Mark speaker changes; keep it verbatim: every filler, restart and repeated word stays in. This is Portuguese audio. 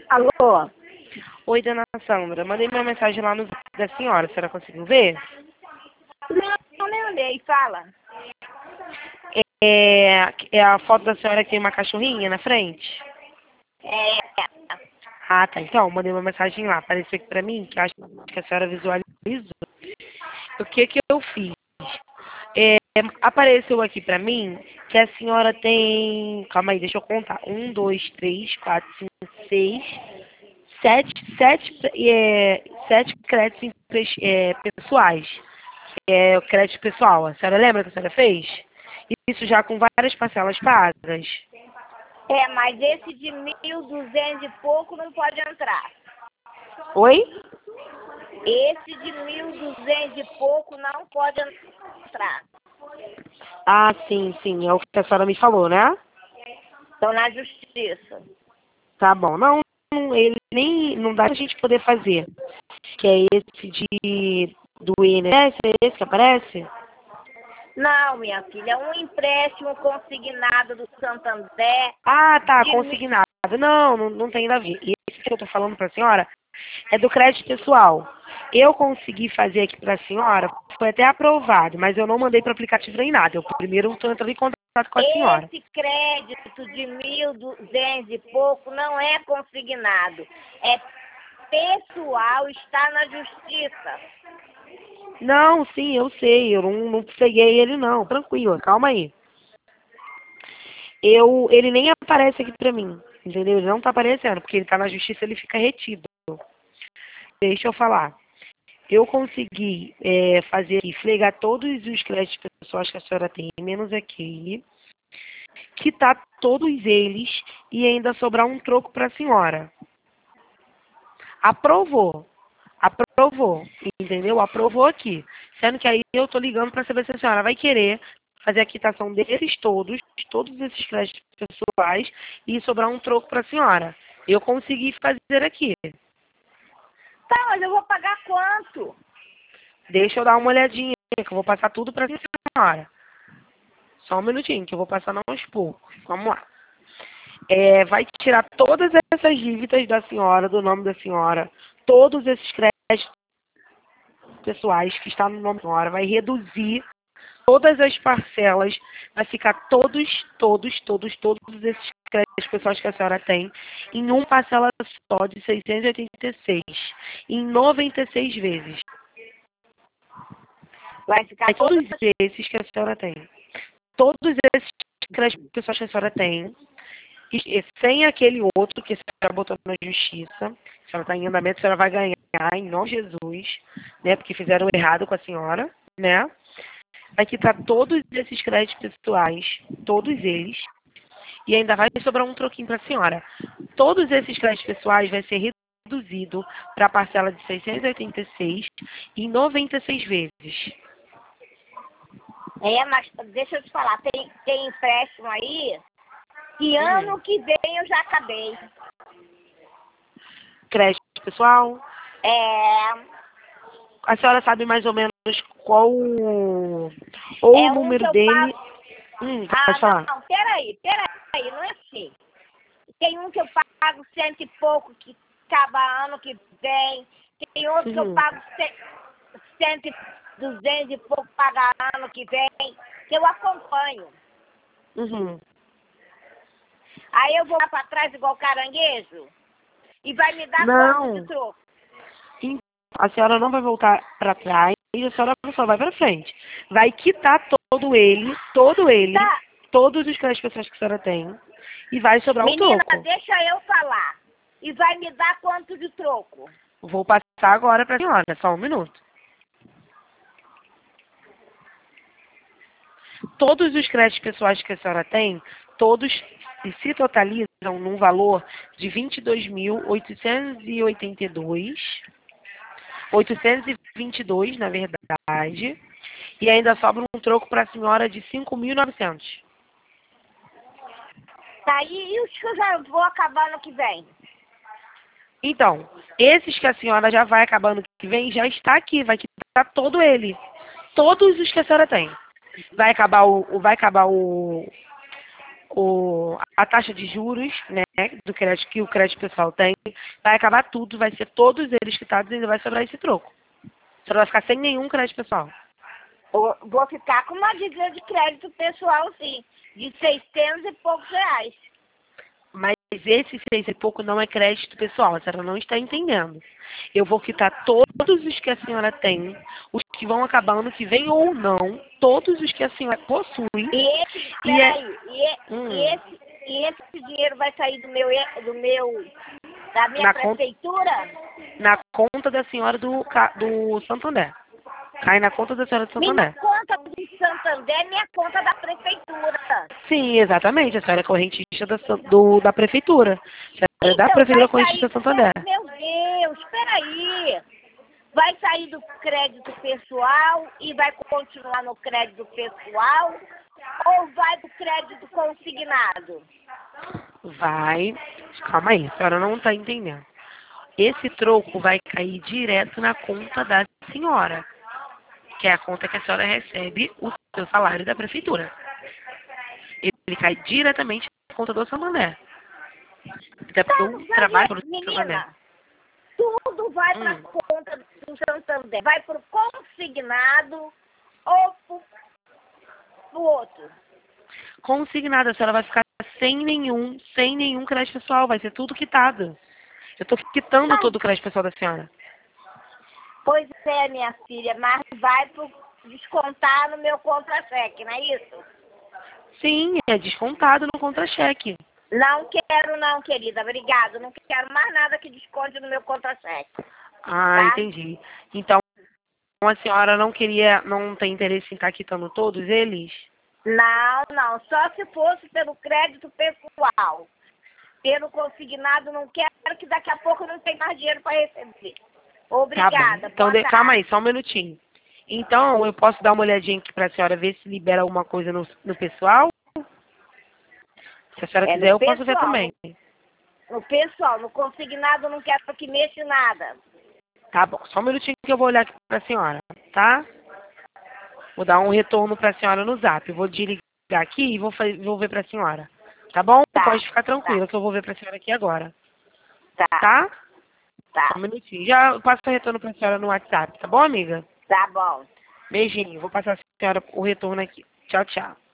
Speaker 1: Alô?
Speaker 2: Oi, dona Sandra. Mandei uma mensagem lá no Zap da senhora. A senhora conseguiu ver?
Speaker 1: Não, nem olhei. Fala.
Speaker 2: É, é a foto da senhora que tem uma cachorrinha na frente?
Speaker 1: É.
Speaker 2: Ah, tá. Então, mandei uma mensagem lá. Apareceu aqui pra mim, que eu acho que a senhora visualizou. O que que eu fiz? É, apareceu aqui pra mim que a senhora tem... Calma aí, deixa eu contar. Um, dois, três, quatro, cinco, seis, sete, sete, é, sete créditos empre- é, pessoais. É, o crédito pessoal. A senhora lembra que a senhora fez? Isso já com várias parcelas pagas.
Speaker 1: É, mas esse de mil e duzentos e pouco não pode entrar.
Speaker 2: Oi?
Speaker 1: Esse de mil e duzentos e pouco não pode entrar.
Speaker 2: Ah, sim, sim. É o que a senhora me falou, né?
Speaker 1: Estão na justiça.
Speaker 2: Tá bom. Não, não, ele nem não dá pra gente poder fazer. Que é esse de do I N S, é esse que aparece?
Speaker 1: Não, minha filha, é um empréstimo consignado do Santander
Speaker 2: Ah, tá,
Speaker 1: de mil...
Speaker 2: consignado. Não, não, não tem nada a ver. Esse que eu tô falando pra senhora é do crédito pessoal. Eu consegui fazer aqui pra senhora, foi até aprovado, mas eu não mandei pro aplicativo nem nada. Eu primeiro estou entrando em contato com a senhora.
Speaker 1: Esse crédito de mil e duzentos e pouco não é consignado. É pessoal, está na justiça.
Speaker 2: Não, sim, eu sei, eu não, não peguei ele não, tranquilo, calma aí. Eu, ele nem aparece aqui pra mim, entendeu? Ele não tá aparecendo, porque ele tá na justiça, ele fica retido. Deixa eu falar. Eu consegui é, fazer aqui, flegar todos os créditos pessoais que a senhora tem, menos aquele, quitar todos eles e ainda sobrar um troco pra senhora. Aprovou. Aprovou, entendeu? Aprovou aqui. Sendo que aí eu tô ligando para saber se a senhora vai querer fazer a quitação desses todos, todos esses créditos pessoais e sobrar um troco para a senhora. Eu consegui fazer aqui.
Speaker 1: Tá, mas eu vou pagar quanto?
Speaker 2: Deixa eu dar uma olhadinha, que eu vou passar tudo para a senhora. Só um minutinho, que eu vou passar aos poucos. Vamos lá. É, vai tirar todas essas dívidas da senhora, do nome da senhora, todos esses créditos pessoais que estão no nome da senhora, vai reduzir todas as parcelas, vai ficar todos, todos, todos, todos esses créditos pessoais que a senhora tem em uma parcela só de seiscentos e oitenta e seis, em noventa e seis vezes.
Speaker 1: Vai ficar
Speaker 2: Aí todos
Speaker 1: todas...
Speaker 2: esses que a senhora tem, todos esses créditos pessoais que a senhora tem, e, e sem aquele outro que a senhora botou na justiça, a senhora está em andamento, a senhora vai ganhar em nome de Jesus, né? Porque fizeram errado com a senhora, né? Vai quitar todos esses créditos pessoais, todos eles, e ainda vai sobrar um troquinho para a senhora. Todos esses créditos pessoais vai ser reduzido para a parcela de seiscentos e oitenta e seis em noventa e seis vezes.
Speaker 1: É, mas deixa eu te falar, tem, tem empréstimo aí que
Speaker 2: Hum.
Speaker 1: ano que vem eu já acabei.
Speaker 2: Crédito pessoal,
Speaker 1: É,
Speaker 2: a senhora sabe mais ou menos qual o, ou o
Speaker 1: é um que
Speaker 2: número
Speaker 1: eu
Speaker 2: dele.
Speaker 1: pago...
Speaker 2: Hum,
Speaker 1: Ah,
Speaker 2: pode falar.
Speaker 1: não, peraí, peraí, não é assim. Tem um que eu pago cento e pouco que acaba ano que vem. Tem outro que eu
Speaker 2: Uhum.
Speaker 1: pago ce- cento e duzentos e pouco paga ano que vem, que eu acompanho.
Speaker 2: Uhum.
Speaker 1: Aí eu vou lá pra trás igual caranguejo e vai me dar quanto de
Speaker 2: Não,
Speaker 1: troco?
Speaker 2: a senhora não vai voltar para trás, a senhora só vai para frente. Vai quitar todo ele, todo ele,
Speaker 1: Tá,
Speaker 2: todos os créditos pessoais que a senhora tem, e vai sobrar um
Speaker 1: menina,
Speaker 2: troco.
Speaker 1: deixa eu falar. E vai me dar quanto de troco?
Speaker 2: Vou passar agora para a senhora, só um minuto. Todos os créditos pessoais que a senhora tem, todos se totalizam num valor de vinte e dois mil oitocentos e oitenta e dois, oitocentos e vinte e dois, na verdade, e ainda sobra um troco para a senhora de cinco mil e novecentos.
Speaker 1: Tá, e, e os que eu já vou acabar no que vem?
Speaker 2: Então, esses que a senhora já vai acabar no que vem, já está aqui, vai quitar todo ele. Todos os que a senhora tem. Vai acabar o, o- vai acabar o, o, a taxa de juros, né, do crédito que o crédito pessoal tem, vai acabar tudo, vai ser todos eles quitados e ainda vai sobrar esse troco. Você não vai ficar sem nenhum crédito pessoal.
Speaker 1: Eu vou ficar com uma dívida de crédito pessoal, sim, de seiscentos e poucos reais.
Speaker 2: Mas esse seis e pouco não é crédito pessoal, a senhora não está entendendo. Eu vou quitar todos os que a senhora tem, os que vão acabar ano que vem ou não, todos os que a senhora possui.
Speaker 1: E esse,
Speaker 2: E é,
Speaker 1: peraí, e,
Speaker 2: hum,
Speaker 1: e, esse, e esse dinheiro vai sair do meu, do meu, da minha
Speaker 2: na, conta,
Speaker 1: prefeitura?
Speaker 2: na conta da senhora do, ca- do Santander. Cai na conta da senhora do
Speaker 1: Minha
Speaker 2: Santander.
Speaker 1: conta do Santander é minha conta da prefeitura.
Speaker 2: Sim, exatamente. A senhora é correntista da, San- do, da prefeitura. A senhora é da
Speaker 1: Então,
Speaker 2: prefeitura
Speaker 1: vai
Speaker 2: correntista
Speaker 1: sair,
Speaker 2: do Santander.
Speaker 1: meu Deus, peraí. Vai sair do crédito pessoal e vai continuar no crédito pessoal ou vai pro crédito consignado?
Speaker 2: Vai. Calma aí, a senhora não está entendendo. Esse troco vai cair direto na conta da senhora, que é a conta que a senhora recebe o seu salário da prefeitura. Ele cai diretamente na conta do Santander. Até porque
Speaker 1: Então,
Speaker 2: eu
Speaker 1: vai,
Speaker 2: trabalho para o Santander.
Speaker 1: menina, tudo vai para a
Speaker 2: Hum.
Speaker 1: conta do Santander. Vai pro consignado ou pro, pro outro.
Speaker 2: Consignado, a senhora vai ficar sem nenhum, sem nenhum crédito pessoal, vai ser tudo quitado. Eu estou quitando
Speaker 1: Mas,
Speaker 2: todo o crédito pessoal da senhora.
Speaker 1: pois é, minha filha, mas vai pro descontar no meu contra-cheque, não é isso?
Speaker 2: Sim, é descontado no contra-cheque.
Speaker 1: Não quero não, querida. Obrigado. Não quero mais nada que desconte no meu contra-cheque.
Speaker 2: Ah,
Speaker 1: Tá?
Speaker 2: entendi. Então a senhora não queria, não tem interesse em estar quitando todos eles?
Speaker 1: Não, não. Só se fosse pelo crédito pessoal. Pelo consignado, não quero que daqui a pouco eu não tenha mais dinheiro para receber.
Speaker 2: Tá
Speaker 1: Obrigada.
Speaker 2: bom. Então,
Speaker 1: Boa
Speaker 2: de- calma
Speaker 1: tarde.
Speaker 2: aí, só um minutinho. Então, eu posso dar uma olhadinha aqui para a senhora ver se libera alguma coisa no, no pessoal? Se a senhora
Speaker 1: É
Speaker 2: quiser,
Speaker 1: no
Speaker 2: eu posso ver
Speaker 1: pessoal.
Speaker 2: também.
Speaker 1: No, no pessoal. No consignado, eu não quero que mexa em nada.
Speaker 2: Tá bom, só um minutinho que eu vou olhar aqui para a senhora, tá? Vou dar um retorno para a senhora no zap. Eu vou desligar aqui e vou, fa- vou ver para a senhora. Tá bom?
Speaker 1: Tá.
Speaker 2: Pode ficar tranquila
Speaker 1: Tá.
Speaker 2: que eu vou ver para a senhora aqui agora.
Speaker 1: Tá.
Speaker 2: Tá?
Speaker 1: Tá.
Speaker 2: Só um minutinho. Já eu passo o retorno para a senhora no WhatsApp, tá bom, amiga?
Speaker 1: Tá bom.
Speaker 2: Beijinho. Vou passar a senhora o retorno aqui. Tchau, tchau.